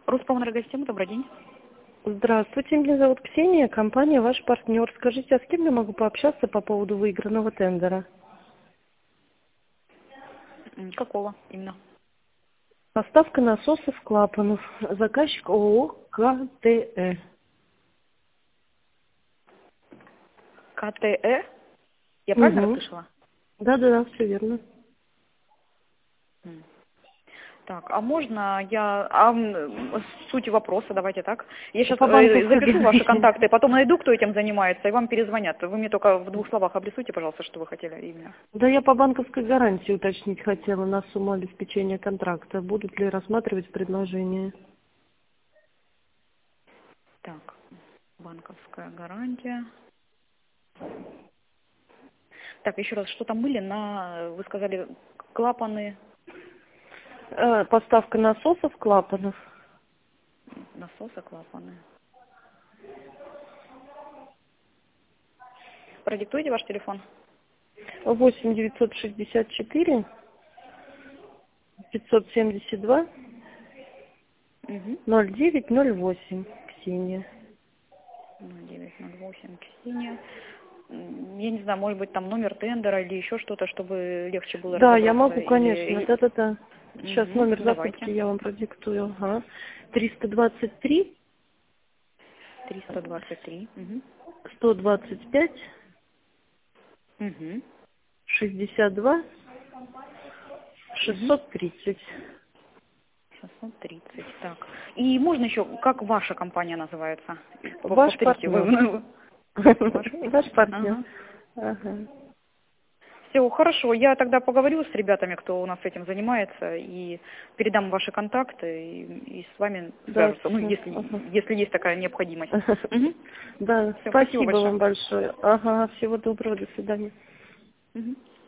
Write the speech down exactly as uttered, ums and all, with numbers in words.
Роспоэнергосистема, добрый день. Здравствуйте, меня зовут Ксения, компания «Ваш партнер». Скажите, а с кем я могу пообщаться по поводу выигранного тендера? М, Какого именно? Поставка насосов клапанов. Заказчик ООО КТЭ. КТЭ? Я правильно Угу. расслышала? Да-да-да, все верно. М. Так, а можно я... А м, суть вопроса, давайте так. Я сейчас По банковской запишу ваши гарантии. контакты, потом найду, кто этим занимается, и вам перезвонят. Вы мне только в двух словах обрисуйте, пожалуйста, что вы хотели именно. Да, я по банковской гарантии уточнить хотела на сумму обеспечения контракта. Будут ли рассматривать предложение? Так, банковская гарантия. Так, еще раз, что там были на... Вы сказали, клапаны, Э, поставка насосов клапанов. насосы, клапаны. Продиктуйте ваш телефон. восемь девятьсот шестьдесят четыре пятьсот семьдесят два Угу. ноль девять ноль восемь. Ксения. ноль девять ноль восемь, Ксения. М, Я не знаю, может быть, там номер тендера или еще что-то, чтобы легче было Да, я разобраться. могу, конечно. Или... Да-да-да. Сейчас Угу, номер закупки давайте. я вам продиктую. Ага. триста двадцать три триста двадцать три. Угу. сто двадцать пять Угу. шестьдесят два Угу. шестьсот тридцать. шестьсот тридцать. Так. И можно еще, как ваша компания называется? П- Ваш Повторите. Вы, партнер. вы- ваш Ваш партнер. партнер. Ага. Ага. Все, хорошо. Я тогда поговорю с ребятами, кто у нас этим занимается, и передам ваши контакты, и, и с вами Да, свяжутся. Ну, всё. если, Ага. если есть такая необходимость. Угу. Да, Все, спасибо спасибо большое. вам большое. Ага, всего доброго, до свидания. Мгм.